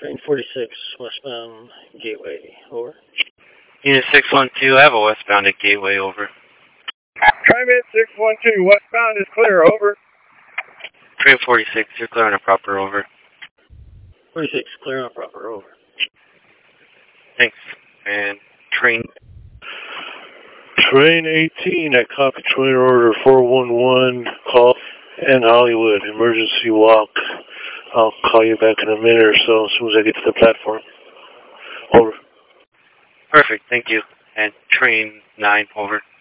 Train 46, westbound Gateway, over. Unit 612, I have a westbound at Gateway, over. Train 612, westbound is clear, over. Train 46, you're clear on a proper, over. 46, clear on a proper, over. Thanks. And train... Train 18 at copy train order 411, call in Hollywood, emergency walk. I'll call you back in a minute or so as soon as I get to the platform. Over. Perfect, thank you. And train 9, over.